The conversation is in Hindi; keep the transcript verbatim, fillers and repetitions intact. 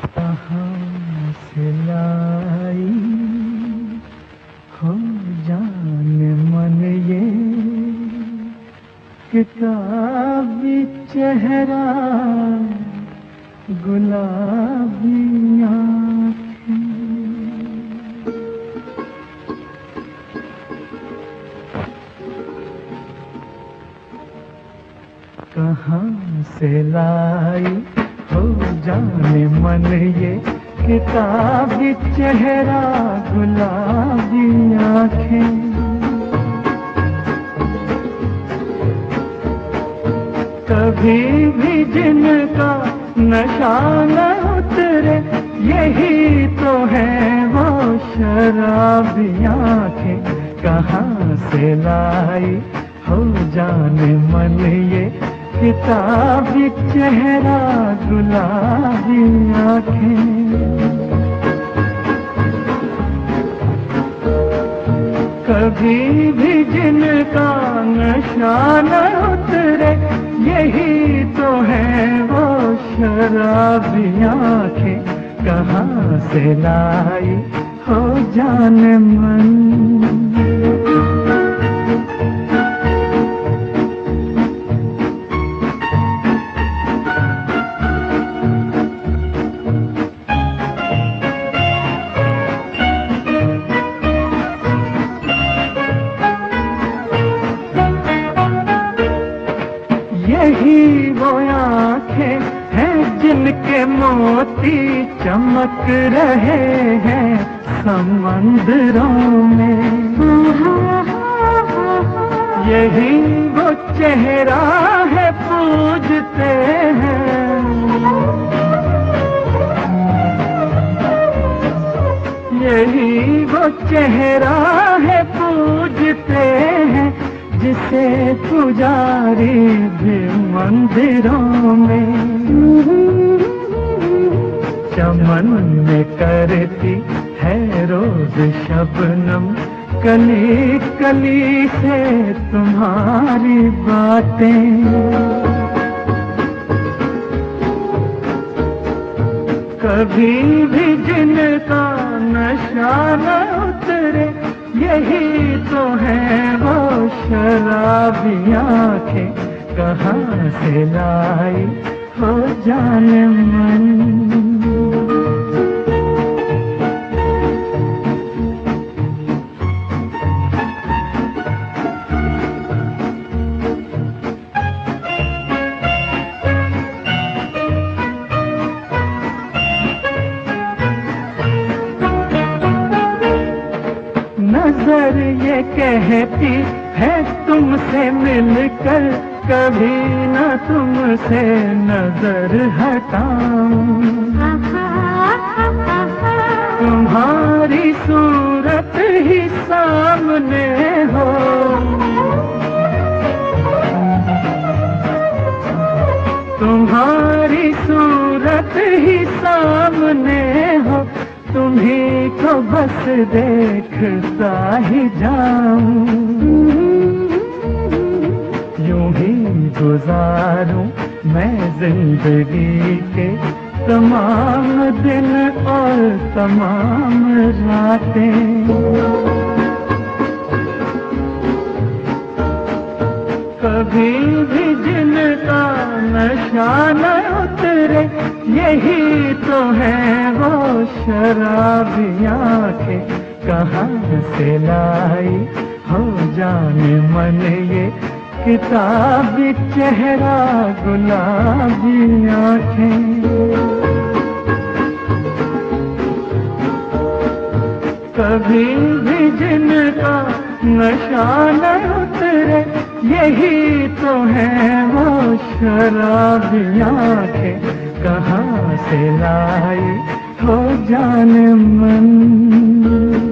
कहाँ से लाई हो जान मन ये किताबी चेहरा गुलाबी आँखें। कहाँ से लाई हो जाने मन ये किताबी चेहरा गुलाबी आँखें। कभी भी जिनका नशा न उतरे यही तो है वो शराबी आँखें। कहाँ से लाई हो जाने मन ये किताबी चेहरा गुलाबी आँखें। कभी भी जिनका नशा न उतरे यही तो है वो शराबी आँखें। कहाँ से लाई हो जाने मन। यही वो आँखें हैं जिनके मोती चमक रहे हैं समंदरों में। यही वो चेहरा है पूजते हैं। यही वो चेहरा है पूजते हैं जिसे पुजारी भी मंदिरों में। चमन में करती है रोज शबनम कली कली से तुम्हारी बातें। कभी भी जिनका नशा न उतरे यही तो है वो शराबी आँखें। कहाँ से लाई हो जाने मन। नजर ये कहती है तुमसे मिलकर कभी न तुमसे नजर हटाऊं। तुम्हारी सूरत ही सामने हो। तुम्हारी सूरत ही सामने हो। तुम्हीं को बस देखता ही जाऊं। यूं ही गुजारूं मैं जिंदगी के तमाम दिन और तमाम रातें। कभी भी जिनका नशा न उतरे यही तो है वो शराबी आँखें। कहाँ से लाई हो जाने मन ये किताबी चेहरा गुलाबी आँखें। कभी भी जिनका नशा न उतरे यही तो है वो शराबी आँखें। कहाँ से लाई हो जाने मन।